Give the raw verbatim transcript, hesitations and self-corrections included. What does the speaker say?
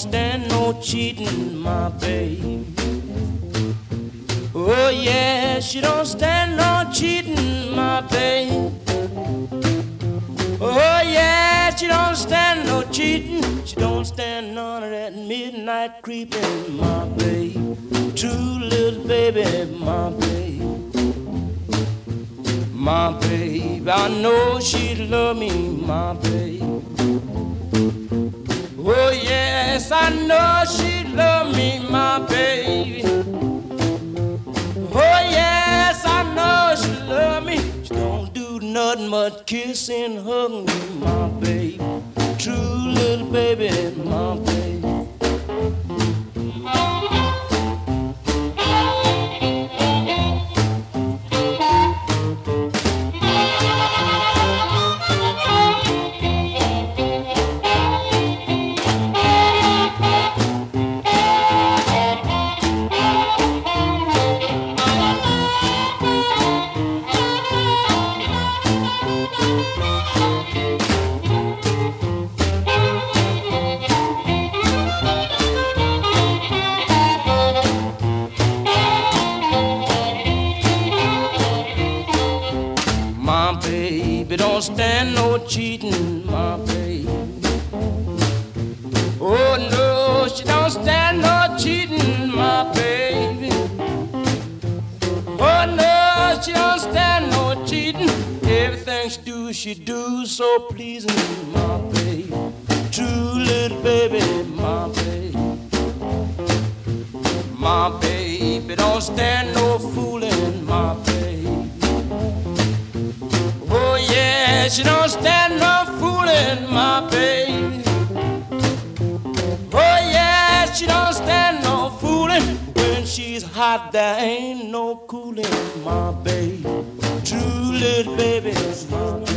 stand no cheating, my baby. Oh yeah, she don't stand no cheating, my baby. Oh yeah, she don't stand no cheating. She don't stand none of that midnight creeping, my baby. True little baby, my baby. My baby, I know she love me, my baby. Oh yes, I know she love me, my baby. Oh yes, I know she love me. She don't do nothing but kiss and hug me, my baby. True little baby, my baby. My baby don't stand no cheating, my baby. Oh no, she don't stand no cheating, my baby. Oh no, she don't stand no cheating. Everything she do, she do so pleasing, my baby. True little baby, my baby. My baby don't stand no fooling, my baby. Oh yeah, she don't stand no fooling, my baby. Oh yeah, she don't stand no fooling. When she's hot, there ain't no cooling, my baby. True little baby, my